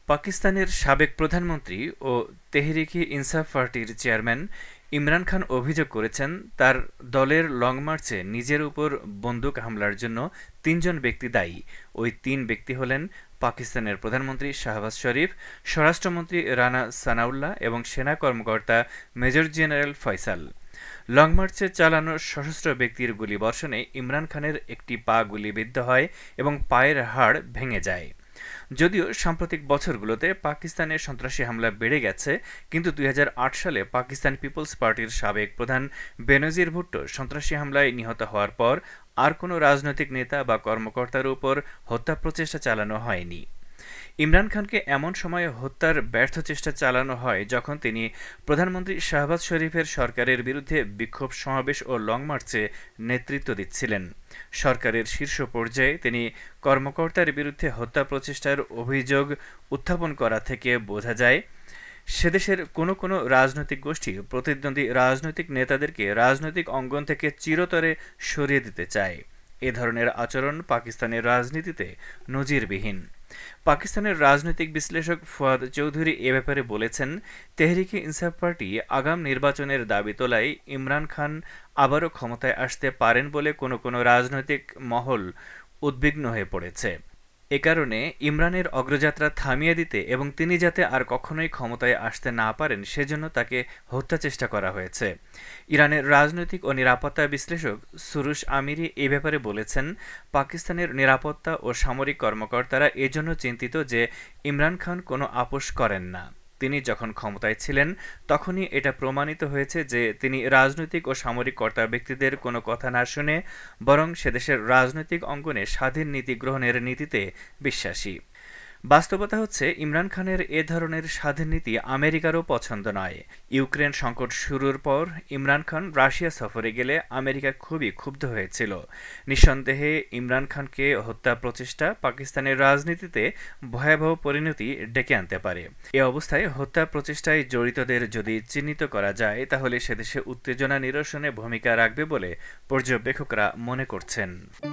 পাকিস্তানের সাবেক প্রধানমন্ত্রী ও তেহরিকে ইনসাফ পার্টির চেয়ারম্যান ইমরান খান অভিযোগ করেছেন, তার দলের লং মার্চে নিজের উপর বন্দুক হামলার জন্য ৩ জন ব্যক্তি দায়ী। ওই ৩ ব্যক্তি হলেন পাকিস্তানের প্রধানমন্ত্রী শাহবাজ শরীফ, স্বরাষ্ট্রমন্ত্রী রানা সানাউল্লাহ এবং সেনা কর্মকর্তা মেজর জেনারেল ফয়সাল। লং মার্চে চালানো সশস্ত্র ব্যক্তির গুলিবর্ষণে ইমরান খানের একটি পা গুলিবিদ্ধ হয় এবং পায়ের হাড় ভেঙে যায়। যদিও সাম্প্রতিক বছরগুলোতে পাকিস্তানে সন্ত্রাসী হামলা বেড়ে গেছে, কিন্তু ২০০৮ সালে পাকিস্তান পিপলস পার্টির সাবেক প্রধান বেনজির ভুট্টো সন্ত্রাসী হামলায় নিহত হওয়ার পর আর কোনো রাজনৈতিক নেতা বা কর্মকর্তার উপর হত্যা প্রচেষ্টা চালানো হয়নি। ইমরান খানকে এমন সময়ে হত্যার ব্যর্থ চেষ্টা চালানো হয় যখন তিনি প্রধানমন্ত্রী শাহবাজ শরীফের সরকারের বিরুদ্ধে বিক্ষোভ সমাবেশ ও লং মার্চে নেতৃত্ব দিচ্ছিলেন। সরকারের শীর্ষ পর্যায়ে তিনি কর্মকর্তার বিরুদ্ধে হত্যা প্রচেষ্টার অভিযোগ উত্থাপন করা থেকে বোঝা যায়, সেদেশের কোনো কোনো রাজনৈতিক গোষ্ঠী প্রতিদ্বন্দ্বী রাজনৈতিক নেতাদেরকে রাজনৈতিক অঙ্গন থেকে চিরতরে সরিয়ে দিতে চায়। এ ধরনের আচরণ পাকিস্তানের রাজনীতিতে নজিরবিহীন। পাকিস্তানের রাজনৈতিক বিশ্লেষক ফুয়াদ চৌধুরী এ ব্যাপারে বলেছেন, তেহরিকে ইনসাফ পার্টি আগাম নির্বাচনের দাবি তোলায় ইমরান খান আবারও ক্ষমতায় আসতে পারেন বলে কোনো কোনো রাজনৈতিক মহল উদ্বিগ্ন হয়ে পড়েছে। এ কারণে ইমরানের অগ্রযাত্রা থামিয়ে দিতে এবং তিনি যাতে আর কখনোই ক্ষমতায় আসতে না পারেন সেজন্য তাকে হত্যা চেষ্টা করা হয়েছে। ইরানের রাজনৈতিক ও নিরাপত্তা বিশ্লেষক সুরুশ আমিরি এ ব্যাপারে বলেছেন, পাকিস্তানের নিরাপত্তা ও সামরিক কর্মকর্তারা এজন্য চিন্তিত যে ইমরান খান কোনো আপোষ করেন না। তিনি যখন ক্ষমতায় ছিলেন তখনই এটা প্রমাণিত হয়েছে যে তিনি রাজনৈতিক ও সামরিক কর্তা ব্যক্তিদের কোনো কথা না শুনে বরং সেদেশের রাজনৈতিক অঙ্গনে স্বাধীন নীতি গ্রহণের নীতিতে বিশ্বাসী। বাস্তবতা হচ্ছে, ইমরান খানের এ ধরনের স্বাধীন নীতি আমেরিকারও পছন্দ নয়। ইউক্রেন সংকট শুরুর পর ইমরান খান রাশিয়া সফরে গেলে আমেরিকা খুবই ক্ষুব্ধ হয়েছিল। নিঃসন্দেহে ইমরান খানকে হত্যা প্রচেষ্টা পাকিস্তানের রাজনীতিতে ভয়াবহ পরিণতি ডেকে আনতে পারে। এ অবস্থায় হত্যা প্রচেষ্টায় জড়িতদের যদি চিহ্নিত করা যায় তাহলে সেদেশে উত্তেজনা নিরসনে ভূমিকা রাখবে বলে পর্যবেক্ষকরা মনে করছেন।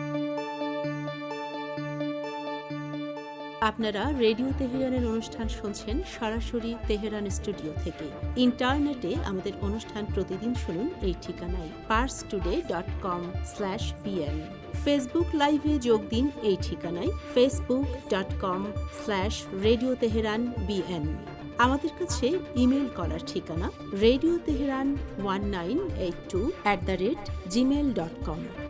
আপনারা রেডিও তেহরানের অনুষ্ঠান শুনছেন সরাসরি তেহরান স্টুডিও থেকে। ইন্টারনেটে আমাদের অনুষ্ঠান প্রতিদিন শুনুন এই ঠিকানায় parstoday.com/bn। ফেসবুক লাইভে যোগ দিন এই ঠিকানায় facebook.com/radio tehran bn। আমাদের কাছে ইমেল করার ঠিকানা radioteheran1982@gmail.com।